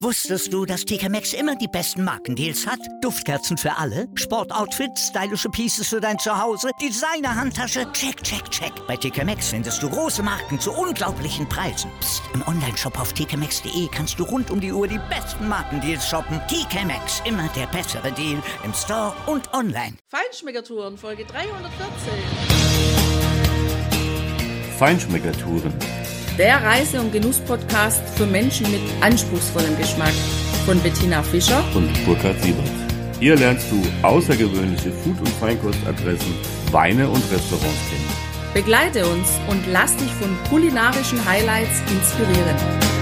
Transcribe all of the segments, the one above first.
Wusstest du, dass TK Maxx immer die besten Markendeals hat? Duftkerzen für alle, Sportoutfits, stylische Pieces für dein Zuhause, Designer-Handtasche, check, check, check. Bei TK Maxx findest du große Marken zu unglaublichen Preisen. Psst. Im Onlineshop auf tkmaxx.de kannst du rund um die Uhr die besten Markendeals shoppen. TK Maxx, immer der bessere Deal im Store und online. Feinschmeckertouren, Folge 314. Feinschmeckertouren. Der Reise- und Genuss-Podcast für Menschen mit anspruchsvollem Geschmack von Bettina Fischer Und Burkhard Siebert. Hier lernst du außergewöhnliche Food- und Feinkostadressen, Weine und Restaurants kennen. Begleite uns und lass dich von kulinarischen Highlights inspirieren.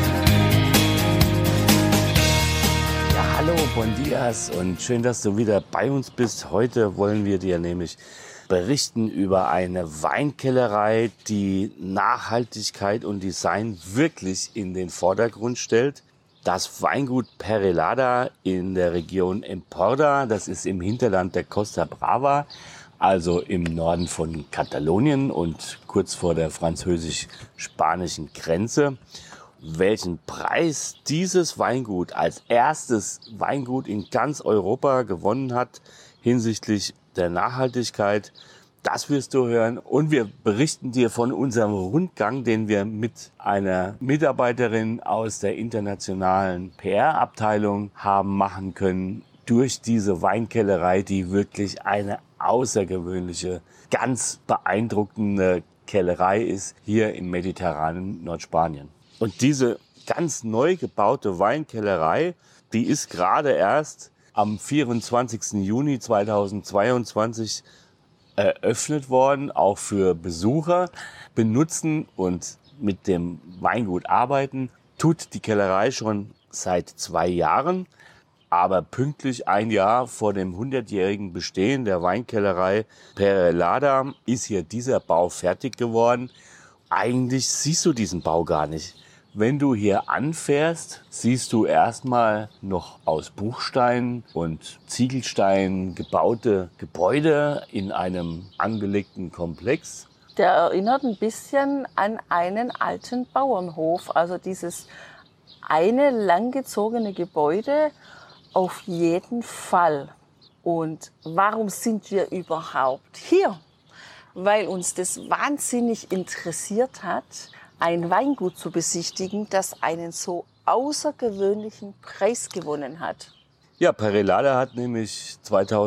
Ja, hallo, bon dias und schön, dass du wieder bei uns bist. Heute wollen wir dir nämlich berichten über eine Weinkellerei, die Nachhaltigkeit und Design wirklich in den Vordergrund stellt. Das Weingut Perelada in der Region Empordà, das ist im Hinterland der Costa Brava, also im Norden von Katalonien und kurz vor der französisch-spanischen Grenze. Welchen Preis dieses Weingut als erstes Weingut in ganz Europa gewonnen hat hinsichtlich der Nachhaltigkeit, das wirst du hören. Und wir berichten dir von unserem Rundgang, den wir mit einer Mitarbeiterin aus der internationalen PR-Abteilung haben machen können, durch diese Weinkellerei, die wirklich eine außergewöhnliche, ganz beeindruckende Kellerei ist, hier im mediterranen Nordspanien. Und diese ganz neu gebaute Weinkellerei, die ist gerade erst am 24. Juni 2022 eröffnet worden, auch für Besucher. Benutzen und mit dem Weingut arbeiten tut die Kellerei schon seit 2 Jahren, aber pünktlich 1 Jahr vor dem 100-jährigen Bestehen der Weinkellerei Perelada ist hier dieser Bau fertig geworden. Eigentlich siehst du diesen Bau gar nicht. Wenn du hier anfährst, siehst du erstmal noch aus Bruchstein und Ziegelstein gebaute Gebäude in einem angelegten Komplex. Der erinnert ein bisschen an einen alten Bauernhof. Also dieses eine langgezogene Gebäude auf jeden Fall. Und warum sind wir überhaupt hier? Weil uns das wahnsinnig interessiert hat, ein Weingut zu besichtigen, das einen so außergewöhnlichen Preis gewonnen hat. Ja, Perelada hat nämlich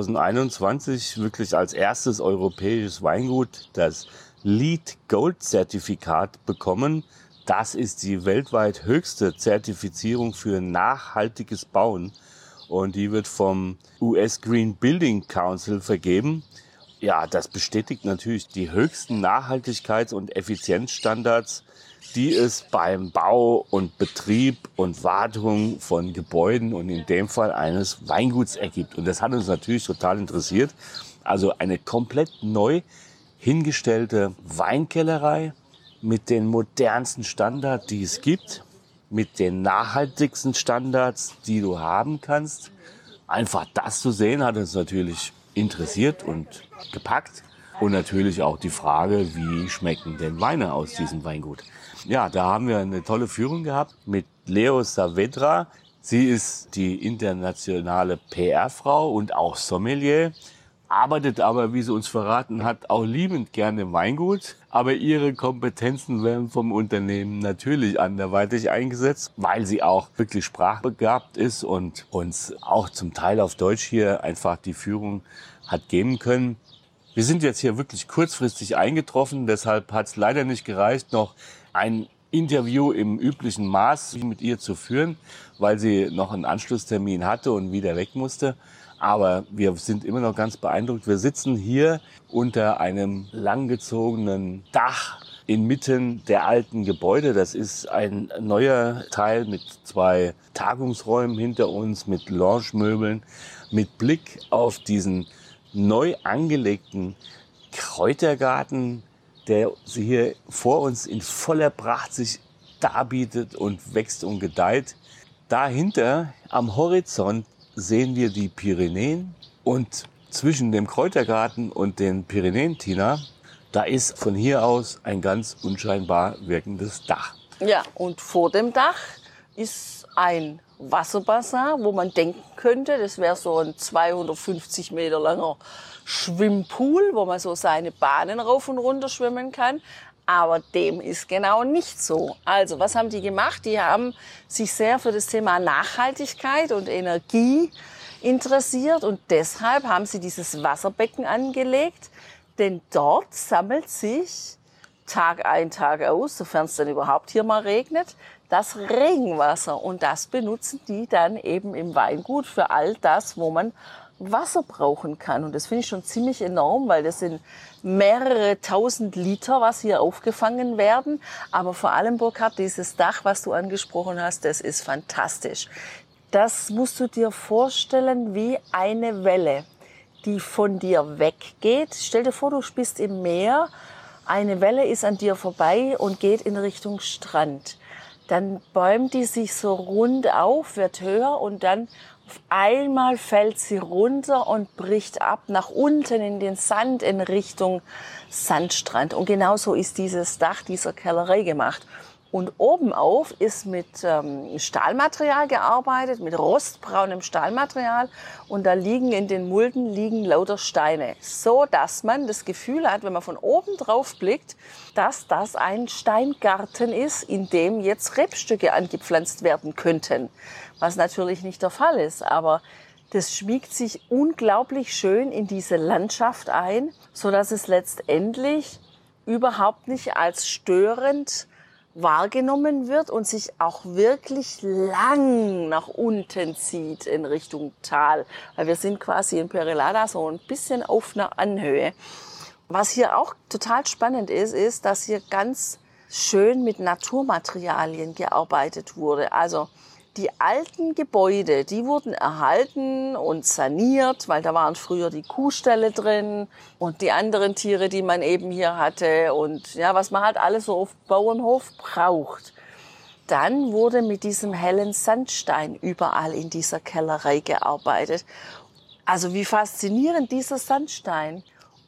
2021 wirklich als erstes europäisches Weingut das LEED Gold Zertifikat bekommen. Das ist die weltweit höchste Zertifizierung für nachhaltiges Bauen und die wird vom US Green Building Council vergeben. Ja, das bestätigt natürlich die höchsten Nachhaltigkeits- und Effizienzstandards, die es beim Bau und Betrieb und Wartung von Gebäuden und in dem Fall eines Weinguts ergibt. Und das hat uns natürlich total interessiert. Also eine komplett neu hingestellte Weinkellerei mit den modernsten Standards, die es gibt, mit den nachhaltigsten Standards, die du haben kannst. Einfach das zu sehen, hat uns natürlich interessiert und gepackt. Und natürlich auch die Frage, wie schmecken denn Weine aus diesem Weingut? Ja, da haben wir eine tolle Führung gehabt mit Leo Saavedra. Sie ist die internationale PR-Frau und auch Sommelier, arbeitet aber, wie sie uns verraten hat, auch liebend gerne im Weingut. Aber ihre Kompetenzen werden vom Unternehmen natürlich anderweitig eingesetzt, weil sie auch wirklich sprachbegabt ist und uns auch zum Teil auf Deutsch hier einfach die Führung hat geben können. Wir sind jetzt hier wirklich kurzfristig eingetroffen, deshalb hat es leider nicht gereicht, noch ein Interview im üblichen Maß mit ihr zu führen, weil sie noch einen Anschlusstermin hatte und wieder weg musste. Aber wir sind immer noch ganz beeindruckt. Wir sitzen hier unter einem langgezogenen Dach inmitten der alten Gebäude. Das ist ein neuer Teil mit 2 Tagungsräumen hinter uns, mit Lounge-Möbeln, mit Blick auf diesen neu angelegten Kräutergarten, der hier vor uns in voller Pracht sich darbietet und wächst und gedeiht. Dahinter am Horizont sehen wir die Pyrenäen und zwischen dem Kräutergarten und den Pyrenäen, Tina, da ist von hier aus ein ganz unscheinbar wirkendes Dach. Ja, und vor dem Dach ist ein Wasserbassin, wo man denken könnte, das wäre so ein 250 Meter langer Schwimmpool, wo man so seine Bahnen rauf und runter schwimmen kann. Aber dem ist genau nicht so. Also, was haben die gemacht? Die haben sich sehr für das Thema Nachhaltigkeit und Energie interessiert und deshalb haben sie dieses Wasserbecken angelegt, denn dort sammelt sich Tag ein, Tag aus, sofern es dann überhaupt hier mal regnet, das Regenwasser. Und das benutzen die dann eben im Weingut für all das, wo man Wasser brauchen kann. Und das finde ich schon ziemlich enorm, weil das sind mehrere tausend Liter, was hier aufgefangen werden. Aber vor allem, Burkhard, dieses Dach, was du angesprochen hast, das ist fantastisch. Das musst du dir vorstellen wie eine Welle, die von dir weggeht. Stell dir vor, du bist im Meer, eine Welle ist an dir vorbei und geht in Richtung Strand. Dann bäumt die sich so rund auf, wird höher und dann auf einmal fällt sie runter und bricht ab nach unten in den Sand in Richtung Sandstrand. Und genauso ist dieses Dach dieser Kellerei gemacht. Und obenauf ist mit Stahlmaterial gearbeitet, mit rostbraunem Stahlmaterial. Und da liegen in den Mulden lauter Steine. So, dass man das Gefühl hat, wenn man von oben drauf blickt, dass das ein Steingarten ist, in dem jetzt Rebstöcke angepflanzt werden könnten. Was natürlich nicht der Fall ist. Aber das schmiegt sich unglaublich schön in diese Landschaft ein, sodass es letztendlich überhaupt nicht als störend wahrgenommen wird und sich auch wirklich lang nach unten zieht in Richtung Tal. Weil wir sind quasi in Perelada so ein bisschen auf einer Anhöhe. Was hier auch total spannend ist, dass hier ganz schön mit Naturmaterialien gearbeitet wurde. Also die alten Gebäude, die wurden erhalten und saniert, weil da waren früher die Kuhställe drin und die anderen Tiere, die man eben hier hatte und ja, was man halt alles so auf Bauernhof braucht. Dann wurde mit diesem hellen Sandstein überall in dieser Kellerei gearbeitet. Also wie faszinierend dieser Sandstein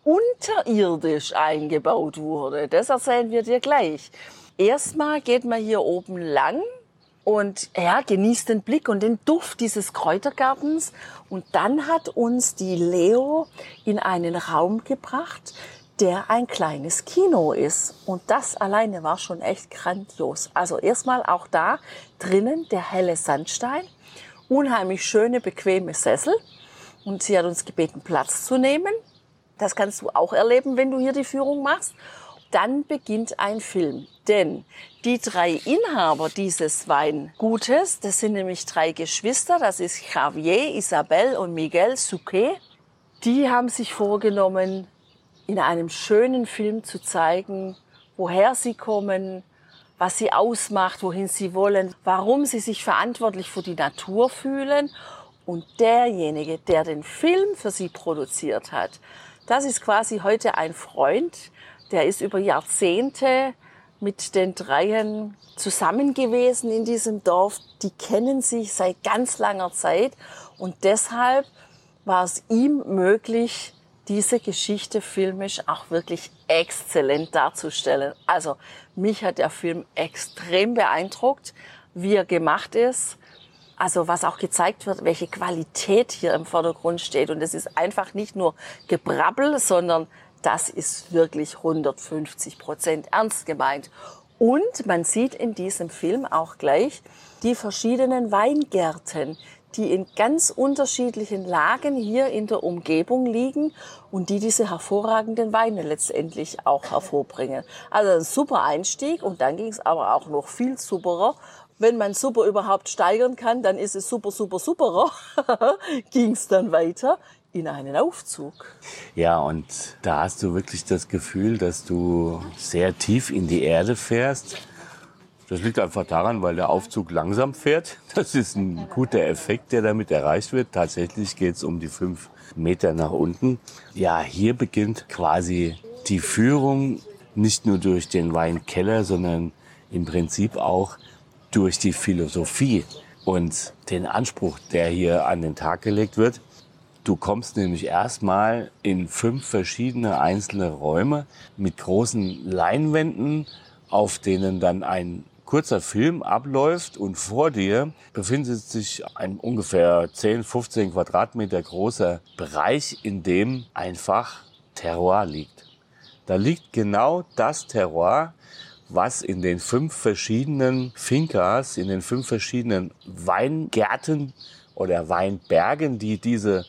unterirdisch eingebaut wurde, das erzählen wir dir gleich. Erstmal geht man hier oben lang und ja, genießt den Blick und den Duft dieses Kräutergartens. Und dann hat uns die Leo in einen Raum gebracht, der ein kleines Kino ist. Und das alleine war schon echt grandios. Also erstmal auch da drinnen der helle Sandstein, unheimlich schöne, bequeme Sessel. Und sie hat uns gebeten, Platz zu nehmen. Das kannst du auch erleben, wenn du hier die Führung machst. Dann beginnt ein Film, denn die 3 Inhaber dieses Weingutes, das sind nämlich 3 Geschwister, das ist Javier, Isabel und Miguel Suquet, die haben sich vorgenommen, in einem schönen Film zu zeigen, woher sie kommen, was sie ausmacht, wohin sie wollen, warum sie sich verantwortlich für die Natur fühlen. Und derjenige, der den Film für sie produziert hat, das ist quasi heute ein Freund, der ist über Jahrzehnte mit den 3 zusammen gewesen in diesem Dorf. Die kennen sich seit ganz langer Zeit und deshalb war es ihm möglich, diese Geschichte filmisch auch wirklich exzellent darzustellen. Also mich hat der Film extrem beeindruckt, wie er gemacht ist. Also was auch gezeigt wird, welche Qualität hier im Vordergrund steht. Und es ist einfach nicht nur Gebrabbel, sondern das ist wirklich 150% ernst gemeint. Und man sieht in diesem Film auch gleich die verschiedenen Weingärten, die in ganz unterschiedlichen Lagen hier in der Umgebung liegen und die diese hervorragenden Weine letztendlich auch hervorbringen. Also ein super Einstieg und dann ging es aber auch noch viel superer. Wenn man super überhaupt steigern kann, dann ist es super, super, superer. Ging es dann weiter in einen Aufzug. Ja, und da hast du wirklich das Gefühl, dass du sehr tief in die Erde fährst. Das liegt einfach daran, weil der Aufzug langsam fährt. Das ist ein guter Effekt, der damit erreicht wird. Tatsächlich geht es um die 5 Meter nach unten. Ja, hier beginnt quasi die Führung nicht nur durch den Weinkeller, sondern im Prinzip auch durch die Philosophie und den Anspruch, der hier an den Tag gelegt wird. Du kommst nämlich erstmal in 5 verschiedene einzelne Räume mit großen Leinwänden, auf denen dann ein kurzer Film abläuft und vor dir befindet sich ein ungefähr 10, 15 Quadratmeter großer Bereich, in dem einfach Terroir liegt. Da liegt genau das Terroir, was in den 5 verschiedenen Fincas, in den 5 verschiedenen Weingärten oder Weinbergen, die diese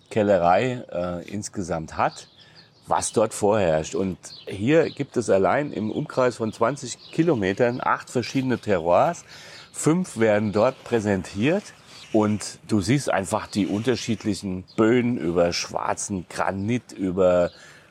Kellerei insgesamt hat, was dort vorherrscht. Und hier gibt es allein im Umkreis von 20 Kilometern 8 verschiedene Terroirs. 5 werden dort präsentiert. Und du siehst einfach die unterschiedlichen Böden über schwarzen Granit, über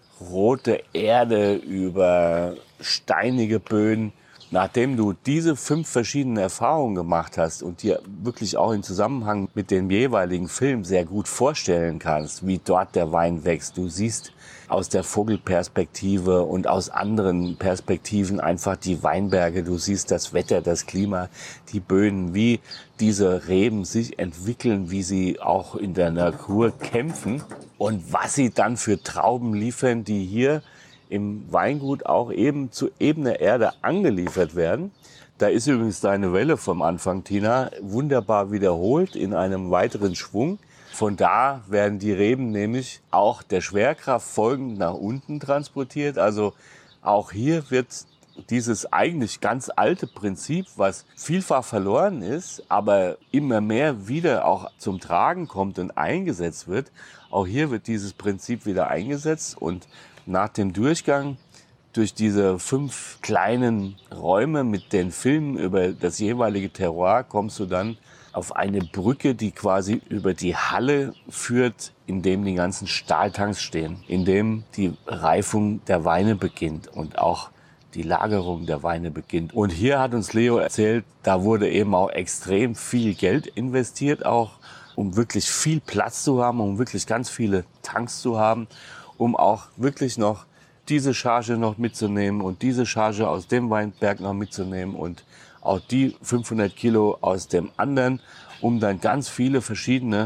rote Erde, über steinige Böden. Nachdem du diese 5 verschiedenen Erfahrungen gemacht hast und dir wirklich auch im Zusammenhang mit dem jeweiligen Film sehr gut vorstellen kannst, wie dort der Wein wächst. Du siehst aus der Vogelperspektive und aus anderen Perspektiven einfach die Weinberge. Du siehst das Wetter, das Klima, die Böden, wie diese Reben sich entwickeln, wie sie auch in der Natur kämpfen und was sie dann für Trauben liefern, die hier im Weingut auch eben zu ebener Erde angeliefert werden. Da ist übrigens deine Welle vom Anfang, Tina, wunderbar wiederholt in einem weiteren Schwung. Von da werden die Reben nämlich auch der Schwerkraft folgend nach unten transportiert. Also auch hier wird dieses eigentlich ganz alte Prinzip, was vielfach verloren ist, aber immer mehr wieder auch zum Tragen kommt und eingesetzt wird. Auch hier wird dieses Prinzip wieder eingesetzt und nach dem Durchgang durch diese 5 kleinen Räume mit den Filmen über das jeweilige Terroir kommst du dann auf eine Brücke, die quasi über die Halle führt, in dem die ganzen Stahltanks stehen, in dem die Reifung der Weine beginnt und auch die Lagerung der Weine beginnt. Und hier hat uns Leo erzählt, da wurde eben auch extrem viel Geld investiert, auch um wirklich viel Platz zu haben, um wirklich ganz viele Tanks zu haben, um auch wirklich noch diese Charge noch mitzunehmen und diese Charge aus dem Weinberg noch mitzunehmen und auch die 500 Kilo aus dem anderen, um dann ganz viele verschiedene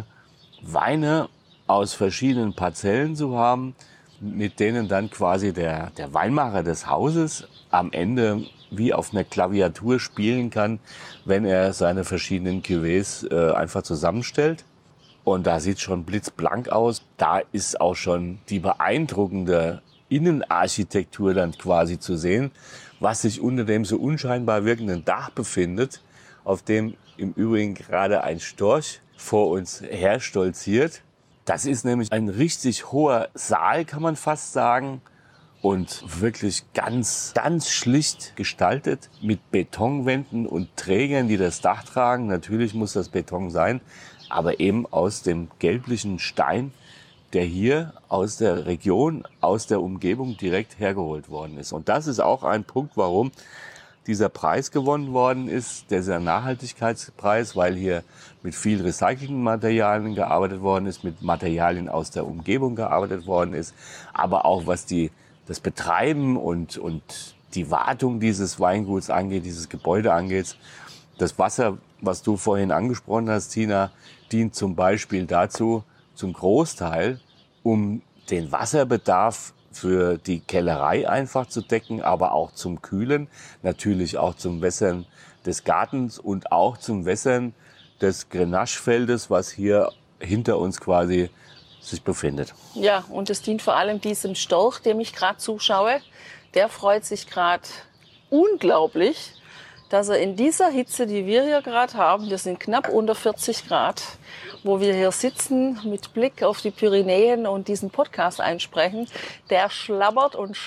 Weine aus verschiedenen Parzellen zu haben, mit denen dann quasi der Weinmacher des Hauses am Ende wie auf einer Klaviatur spielen kann, wenn er seine verschiedenen Cuvées einfach zusammenstellt. Und da sieht schon blitzblank aus. Da ist auch schon die beeindruckende Innenarchitektur dann quasi zu sehen, was sich unter dem so unscheinbar wirkenden Dach befindet, auf dem im Übrigen gerade ein Storch vor uns herstolziert. Das ist nämlich ein richtig hoher Saal, kann man fast sagen, und wirklich ganz, ganz schlicht gestaltet mit Betonwänden und Trägern, die das Dach tragen. Natürlich muss das Beton sein, aber eben aus dem gelblichen Stein, der hier aus der Region, aus der Umgebung direkt hergeholt worden ist. Und das ist auch ein Punkt, warum dieser Preis gewonnen worden ist, dieser Nachhaltigkeitspreis, weil hier mit viel Recyclingmaterialien gearbeitet worden ist, mit Materialien aus der Umgebung gearbeitet worden ist, aber auch was das Betreiben und die Wartung dieses Weinguts angeht, dieses Gebäude angeht. Das Wasser, was du vorhin angesprochen hast, Tina, dient zum Beispiel dazu, zum Großteil, um den Wasserbedarf für die Kellerei einfach zu decken, aber auch zum Kühlen, natürlich auch zum Wässern des Gartens und auch zum Wässern des Grenachefeldes, was hier hinter uns quasi sich befindet. Ja, und es dient vor allem diesem Storch, dem ich gerade zuschaue. Der freut sich gerade unglaublich, dass er in dieser Hitze, die wir hier gerade haben, wir sind knapp unter 40 Grad, wo wir hier sitzen mit Blick auf die Pyrenäen und diesen Podcast einsprechen, der schlabbert und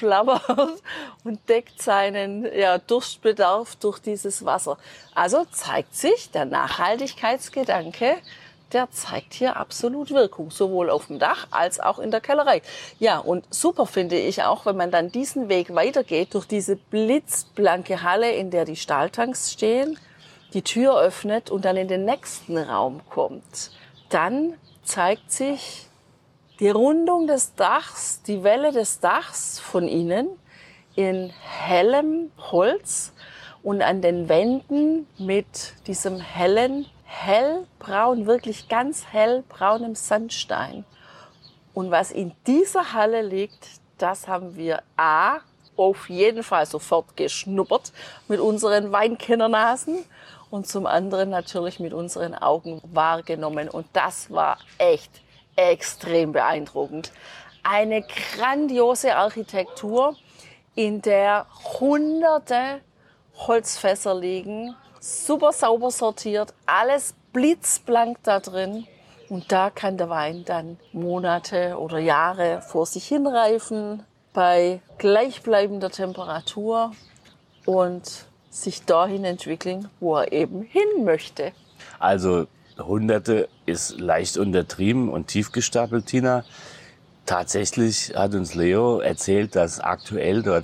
deckt seinen Durstbedarf durch dieses Wasser. Also zeigt sich der Nachhaltigkeitsgedanke, der zeigt hier absolut Wirkung, sowohl auf dem Dach als auch in der Kellerei. Ja, und super finde ich auch, wenn man dann diesen Weg weitergeht durch diese blitzblanke Halle, in der die Stahltanks stehen, die Tür öffnet und dann in den nächsten Raum kommt. Dann zeigt sich die Rundung des Dachs, die Welle des Dachs von innen in hellem Holz und an den Wänden mit diesem hellbraun, wirklich ganz hellbraunem Sandstein. Und was in dieser Halle liegt, das haben wir A, auf jeden Fall sofort geschnuppert mit unseren Weinkennernasen und zum anderen natürlich mit unseren Augen wahrgenommen. Und das war echt extrem beeindruckend. Eine grandiose Architektur, in der hunderte Holzfässer liegen, super sauber sortiert, alles blitzblank da drin. Und da kann der Wein dann Monate oder Jahre vor sich hinreifen, bei gleichbleibender Temperatur und sich dahin entwickeln, wo er eben hin möchte. Also Hunderte ist leicht untertrieben und tief gestapelt, Tina. Tatsächlich hat uns Leo erzählt, dass aktuell dort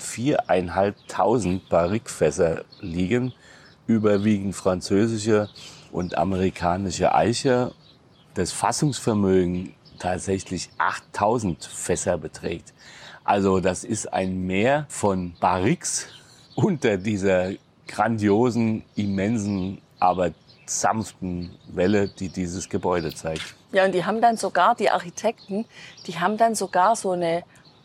4.500 Barrique-Fässer liegen, überwiegend französische und amerikanische Eiche. Das Fassungsvermögen tatsächlich 8.000 Fässer beträgt. Also das ist ein Meer von Barriques unter dieser grandiosen, immensen, aber sanften Welle, die dieses Gebäude zeigt. Ja, und die haben dann sogar, die Architekten, die haben dann sogar so eine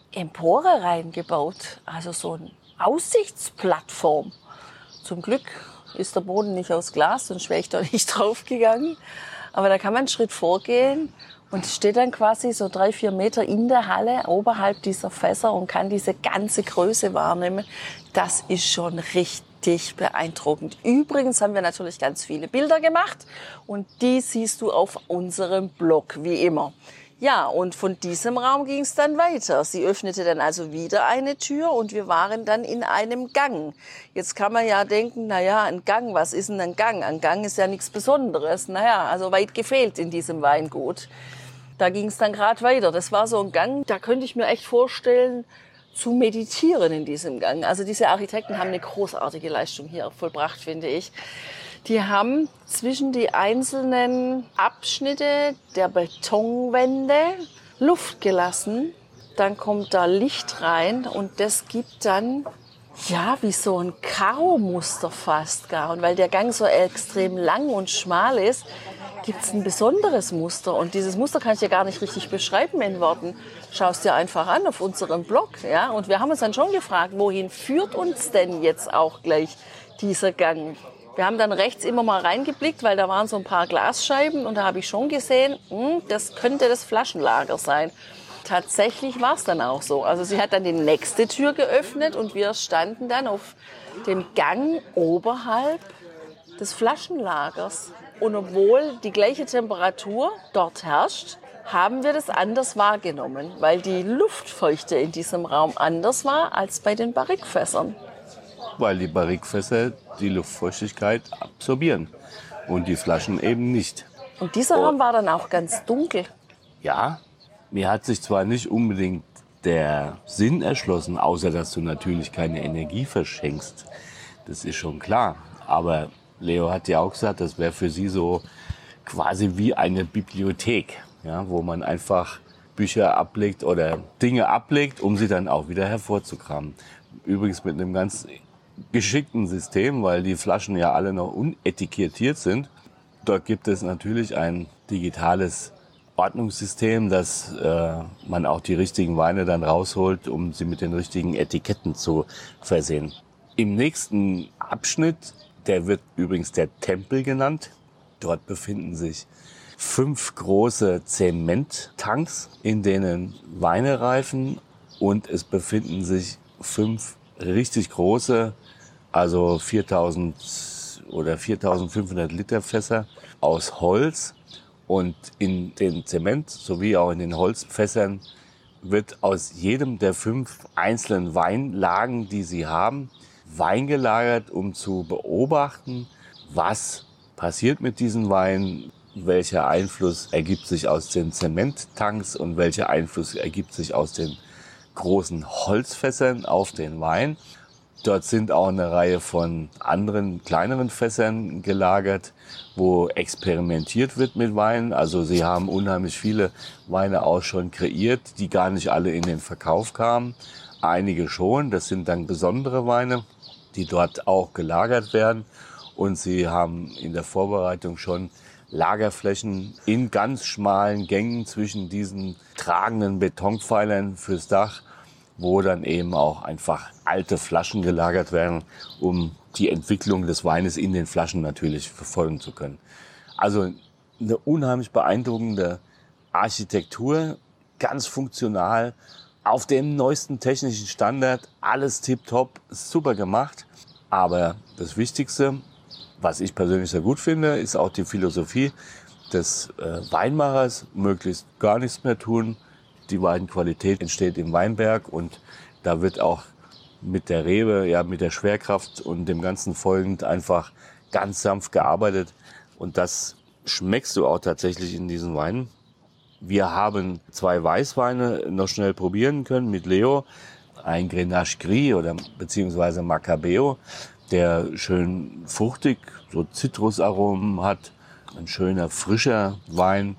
Empore reingebaut, also so eine Aussichtsplattform. Zum Glück ist der Boden nicht aus Glas, sonst wäre ich da nicht draufgegangen. Aber da kann man einen Schritt vorgehen und steht dann quasi so 3-4 Meter in der Halle oberhalb dieser Fässer und kann diese ganze Größe wahrnehmen. Das ist schon richtig beeindruckend. Übrigens haben wir natürlich ganz viele Bilder gemacht und die siehst du auf unserem Blog, wie immer. Ja, und von diesem Raum ging es dann weiter. Sie öffnete dann also wieder eine Tür und wir waren dann in einem Gang. Jetzt kann man ja denken, naja, ein Gang, was ist denn ein Gang? Ein Gang ist ja nichts Besonderes. Naja, also weit gefehlt in diesem Weingut. Da ging es dann gerade weiter. Das war so ein Gang, da könnte ich mir echt vorstellen, zu meditieren in diesem Gang. Also diese Architekten haben eine großartige Leistung hier vollbracht, finde ich. Die haben zwischen die einzelnen Abschnitte der Betonwände Luft gelassen. Dann kommt da Licht rein und das gibt dann, ja, wie so ein Karo-Muster fast gar. Und weil der Gang so extrem lang und schmal ist, gibt es ein besonderes Muster. Und dieses Muster kann ich dir gar nicht richtig beschreiben in Worten. Schau es dir einfach an auf unserem Blog. Ja? Und wir haben uns dann schon gefragt, wohin führt uns denn jetzt auch gleich dieser Gang? Wir haben dann rechts immer mal reingeblickt, weil da waren so ein paar Glasscheiben. Und da habe ich schon gesehen, das könnte das Flaschenlager sein. Tatsächlich war es dann auch so. Also sie hat dann die nächste Tür geöffnet und wir standen dann auf dem Gang oberhalb des Flaschenlagers. Und obwohl die gleiche Temperatur dort herrscht, haben wir das anders wahrgenommen, weil die Luftfeuchte in diesem Raum anders war als bei den Barrique-Fässern. Weil die Barrique-Fässer die Luftfeuchtigkeit absorbieren und die Flaschen eben nicht. Und dieser Raum war dann auch ganz dunkel. Ja, mir hat sich zwar nicht unbedingt der Sinn erschlossen, außer dass du natürlich keine Energie verschenkst. Das ist schon klar. Aber Leo hat ja auch gesagt, das wäre für sie so quasi wie eine Bibliothek, ja, wo man einfach Bücher ablegt oder Dinge ablegt, um sie dann auch wieder hervorzukramen. Übrigens mit einem ganz geschickten System, weil die Flaschen ja alle noch unetikettiert sind. Dort gibt es natürlich ein digitales Ordnungssystem, dass man auch die richtigen Weine dann rausholt, um sie mit den richtigen Etiketten zu versehen. Im nächsten Abschnitt, der wird übrigens der Tempel genannt, dort befinden sich 5 große Zementtanks, in denen Weine reifen, und es befinden sich 5 richtig große, also 4.000 oder 4.500 Liter Fässer aus Holz. Und in den Zement sowie auch in den Holzfässern wird aus jedem der 5 einzelnen Weinlagen, die sie haben, Wein gelagert, um zu beobachten, was passiert mit diesen Weinen, welcher Einfluss ergibt sich aus den Zementtanks und welcher Einfluss ergibt sich aus den großen Holzfässern auf den Wein. Dort sind auch eine Reihe von anderen kleineren Fässern gelagert, wo experimentiert wird mit Weinen. Also sie haben unheimlich viele Weine auch schon kreiert, die gar nicht alle in den Verkauf kamen. Einige schon, das sind dann besondere Weine, die dort auch gelagert werden. Und sie haben in der Vorbereitung schon Lagerflächen in ganz schmalen Gängen zwischen diesen tragenden Betonpfeilern fürs Dach, wo dann eben auch einfach alte Flaschen gelagert werden, um die Entwicklung des Weines in den Flaschen natürlich verfolgen zu können. Also eine unheimlich beeindruckende Architektur, ganz funktional, auf dem neuesten technischen Standard, alles tipptopp, super gemacht. Aber das Wichtigste, was ich persönlich sehr gut finde, ist auch die Philosophie des Weinmachers, möglichst gar nichts mehr tun. Die Weinqualität entsteht im Weinberg und da wird auch mit der Rebe, ja, mit der Schwerkraft und dem Ganzen folgend einfach ganz sanft gearbeitet. Und das schmeckst du auch tatsächlich in diesen Weinen. Wir haben 2 Weißweine noch schnell probieren können mit Leo. Ein Grenache Gris oder beziehungsweise Macabeo, der schön fruchtig, so Zitrusaromen hat. Ein schöner, frischer Wein.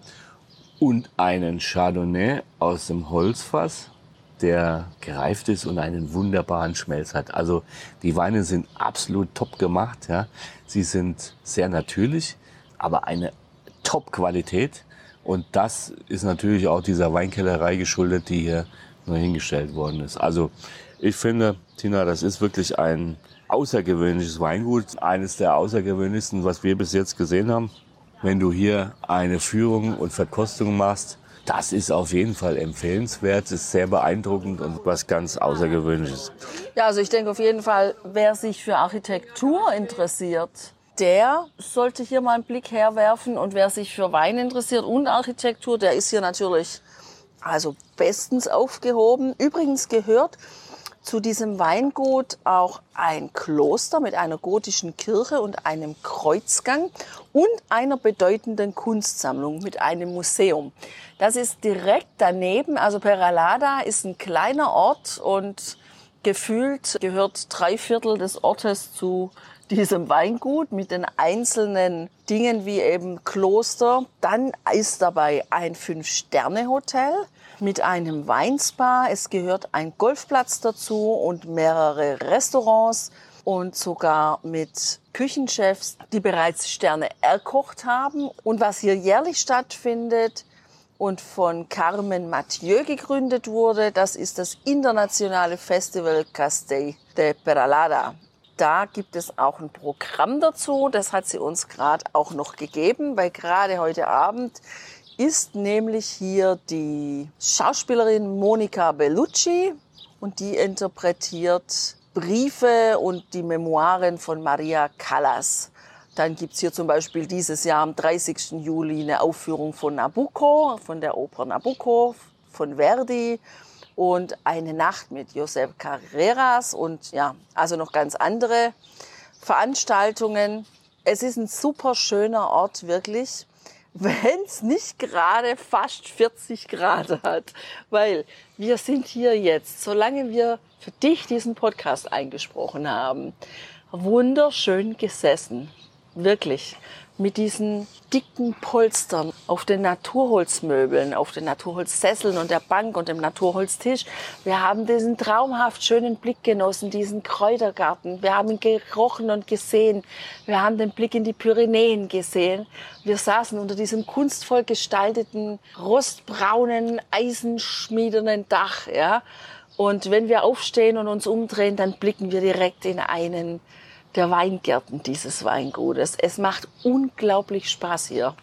Und einen Chardonnay aus dem Holzfass, der gereift ist und einen wunderbaren Schmelz hat. Also die Weine sind absolut top gemacht. Ja. Sie sind sehr natürlich, aber eine Top-Qualität. Und das ist natürlich auch dieser Weinkellerei geschuldet, die hier neu hingestellt worden ist. Also ich finde, Tina, das ist wirklich ein außergewöhnliches Weingut. Eines der außergewöhnlichsten, was wir bis jetzt gesehen haben. Wenn du hier eine Führung und Verkostung machst, das ist auf jeden Fall empfehlenswert, ist sehr beeindruckend und was ganz Außergewöhnliches. Ja, also ich denke auf jeden Fall, wer sich für Architektur interessiert, der sollte hier mal einen Blick herwerfen. Und wer sich für Wein interessiert und Architektur, der ist hier natürlich also bestens aufgehoben. Übrigens gehört zu diesem Weingut auch ein Kloster mit einer gotischen Kirche und einem Kreuzgang und einer bedeutenden Kunstsammlung mit einem Museum. Das ist direkt daneben, also Peralada ist ein kleiner Ort und gefühlt gehört 3/4 des Ortes zu diesem Weingut mit den einzelnen Dingen wie eben Kloster. Dann ist dabei ein 5-Sterne-Hotel mit einem Weinspa. Es gehört ein Golfplatz dazu und mehrere Restaurants und sogar mit Küchenchefs, die bereits Sterne erkocht haben. Und was hier jährlich stattfindet und von Carmen Mathieu gegründet wurde, das ist das internationale Festival Castell de Peralada. Da gibt es auch ein Programm dazu, das hat sie uns gerade auch noch gegeben, weil gerade heute Abend ist nämlich hier die Schauspielerin Monica Bellucci und die interpretiert Briefe und die Memoiren von Maria Callas. Dann gibt's hier zum Beispiel dieses Jahr am 30. Juli eine Aufführung von Nabucco, von der Oper Nabucco, von Verdi und eine Nacht mit Josep Carreras und ja, also noch ganz andere Veranstaltungen. Es ist ein super schöner Ort, wirklich, wenn es nicht gerade fast 40 Grad hat. Weil wir sind hier jetzt, solange wir für dich diesen Podcast eingesprochen haben, wunderschön gesessen. Wirklich. Mit diesen dicken Polstern auf den Naturholzmöbeln, auf den Naturholzsesseln und der Bank und dem Naturholztisch. Wir haben diesen traumhaft schönen Blick genossen, diesen Kräutergarten. Wir haben ihn gerochen und gesehen. Wir haben den Blick in die Pyrenäen gesehen. Wir saßen unter diesem kunstvoll gestalteten, rostbraunen, eisenschmiedenen Dach. Ja? Und wenn wir aufstehen und uns umdrehen, dann blicken wir direkt in einen der Weingärten dieses Weingutes. Es macht unglaublich Spaß hier.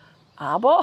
Aber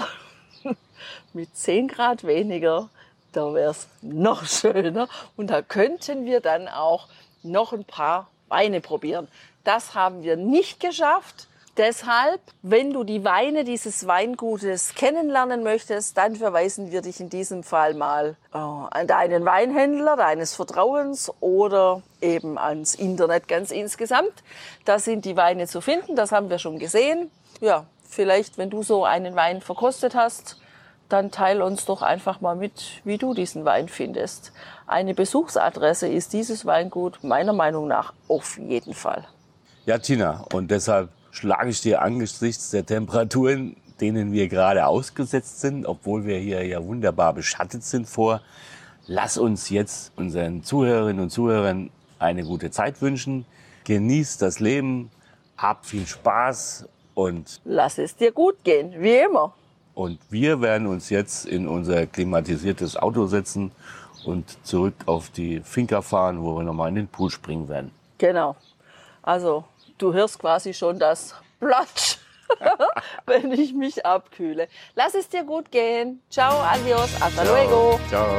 mit 10 Grad weniger, da wäre es noch schöner. Und da könnten wir dann auch noch ein paar Weine probieren. Das haben wir nicht geschafft. Deshalb, wenn du die Weine dieses Weingutes kennenlernen möchtest, dann verweisen wir dich in diesem Fall mal an deinen Weinhändler deines Vertrauens oder eben ans Internet ganz insgesamt. Da sind die Weine zu finden, das haben wir schon gesehen. Ja, vielleicht, wenn du so einen Wein verkostet hast, dann teil uns doch einfach mal mit, wie du diesen Wein findest. Eine Besuchsadresse ist dieses Weingut meiner Meinung nach auf jeden Fall. Ja, Tina, und deshalb schlage ich dir angesichts der Temperaturen, denen wir gerade ausgesetzt sind, obwohl wir hier ja wunderbar beschattet sind, vor. Lass uns jetzt unseren Zuhörerinnen und Zuhörern eine gute Zeit wünschen. Genieß das Leben, hab viel Spaß und lass es dir gut gehen, wie immer. Und wir werden uns jetzt in unser klimatisiertes Auto setzen und zurück auf die Finca fahren, wo wir nochmal in den Pool springen werden. Genau. Also du hörst quasi schon das Platsch, wenn ich mich abkühle. Lass es dir gut gehen. Ciao, adios, hasta luego. Ciao.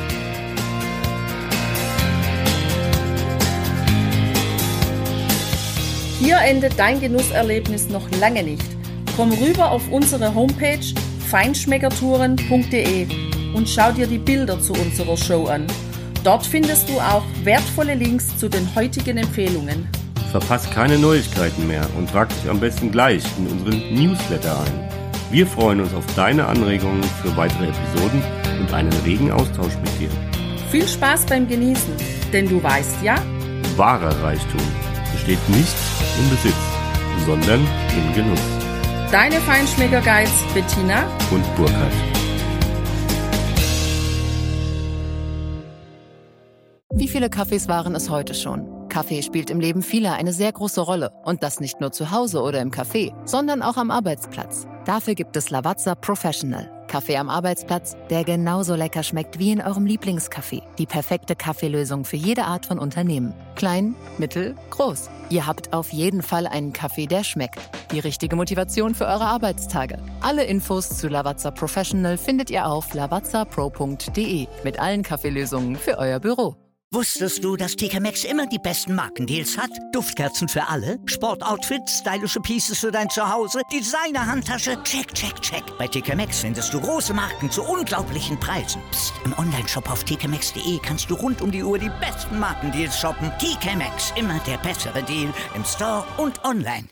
Hier endet dein Genusserlebnis noch lange nicht. Komm rüber auf unsere Homepage feinschmeckertouren.de und schau dir die Bilder zu unserer Show an. Dort findest du auch wertvolle Links zu den heutigen Empfehlungen. Verpasst keine Neuigkeiten mehr und trag dich am besten gleich in unseren Newsletter ein. Wir freuen uns auf deine Anregungen für weitere Episoden und einen regen Austausch mit dir. Viel Spaß beim Genießen, denn du weißt ja, Wahrer Reichtum besteht nicht im Besitz, sondern im Genuss. deine Feinschmecker-Guides Bettina Und Burkhard. Wie viele Kaffees waren es heute schon? Kaffee spielt im Leben vieler eine sehr große Rolle. Und das nicht nur zu Hause oder im Café, sondern auch am Arbeitsplatz. Dafür gibt es Lavazza Professional. Kaffee am Arbeitsplatz, der genauso lecker schmeckt wie in eurem Lieblingscafé. Die perfekte Kaffeelösung für jede Art von Unternehmen. Klein, mittel, groß. Ihr habt auf jeden Fall einen Kaffee, der schmeckt. Die richtige Motivation für eure Arbeitstage. Alle Infos zu Lavazza Professional findet ihr auf lavazzapro.de mit allen Kaffeelösungen für euer Büro. Wusstest du, dass TK Maxx immer die besten Markendeals hat? Duftkerzen für alle, Sportoutfits, stylische Pieces für dein Zuhause, Designer-Handtasche, check, check, check. Bei TK Maxx findest du große Marken zu unglaublichen Preisen. Psst. Im Onlineshop auf tkmaxx.de kannst du rund um die Uhr die besten Markendeals shoppen. TK Maxx, immer der bessere Deal im Store und online.